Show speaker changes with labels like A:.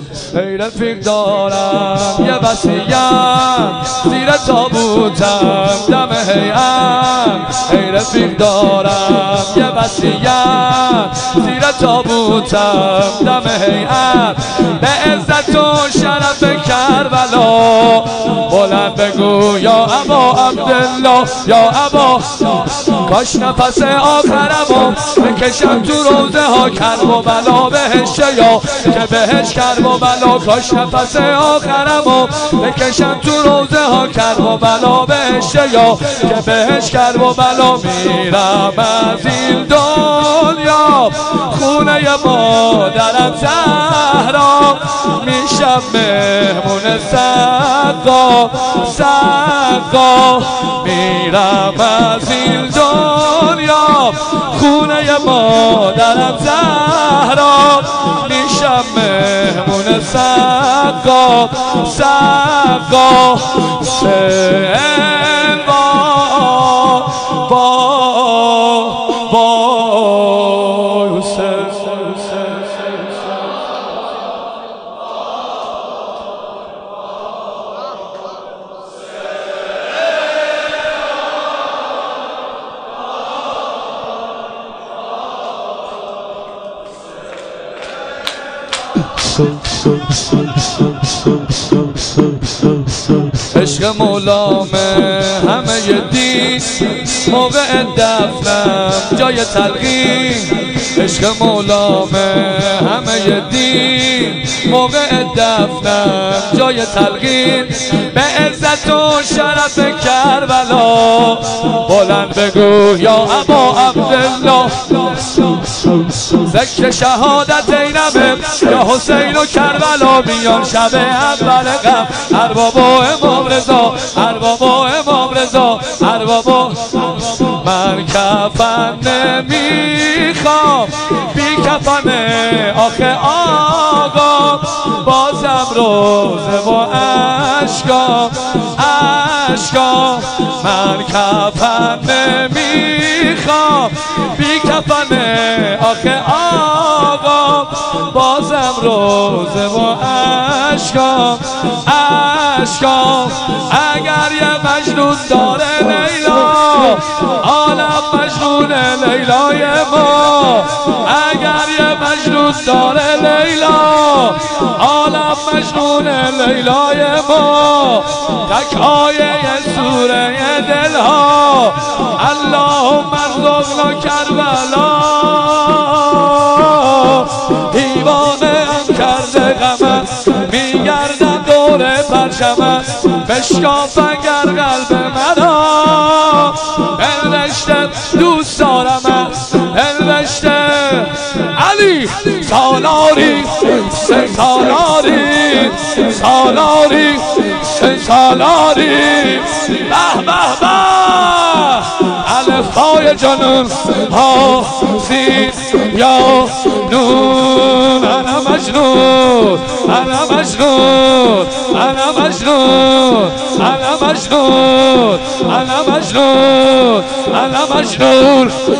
A: ای رفیق دارم یه وصیت زیر تابوتم دم هیئت. ای رفیق دارم یه وصیت زیر تابوتم دم هیئت. به عزت و شرف کربلا بلند بگو یا ابا عبدالله یا ابا. کاش نفس آخرمو بکشم تو روزه ها کرب و بلا بهش یا که بهش کرب و بلا. کاش نفس آخرمو بکشم تو روزه ها کرب و بلا بهش یا که بهش کرب و بلا. میرم از این دنیا خونه مادرم زهرا میشم مهمون سقا سقا. میرم از این دنیا خونه مادرم زهرا میشم مهمون سقا سقا. عشق مولامه همه دین موقع دفنم جای تلقین. عشق مولامه همه دین موقع دفنم جای تلقین. به عزت و شرف کربلا بلند بگو یا ابا عبدالله. ذکر شهادت اینمه یا حسین و کربلا میان شب اول غم. ارباب و امام رضا ارباب و امام رضا ارباب. من کفن نمیخوام بی کفن آخه آقا. بازم روزه و عشقا عشقا. من کفن نمیخوام بی کفن آخه آقا. بازم روزه و عشقا عشقا. اگر یه مجنون داره لیلا عالم مجنون لیلای ما. اگر یه مجنون داره لیلا عالم مجنون لیلای ما. تک آیه سوره دلها اللهم ارزقنا کربلا. دیوانه هم کرده غمت میگردم دور پرچمت. بشکاف اگر قلب منو الوشته دوست دارمت الوشته. علی سالاری سالاری سالاری سالاری. به به به الفای جنون ها سین یا نون. انا مجنون انا مجنون انا مجنون انا مجنون انا مجنون انا مجنون.